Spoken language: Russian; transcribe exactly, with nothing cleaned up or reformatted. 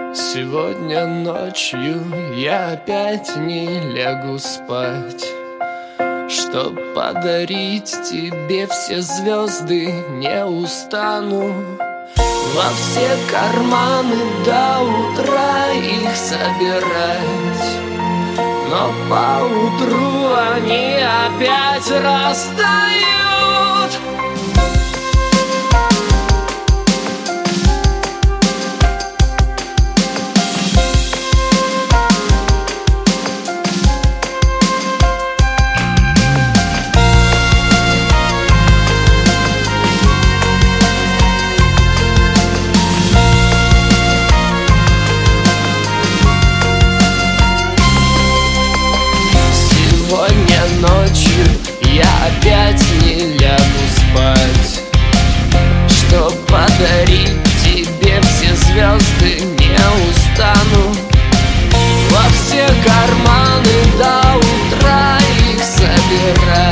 Сегодня ночью я опять не лягу спать, чтоб подарить тебе все звезды, не устану во все карманы до утра их собирать. Но поутру они опять растают. Сегодня ночью я опять не лягу спать, чтоб подарить тебе все звезды, не устану во все карманы до утра их собирать.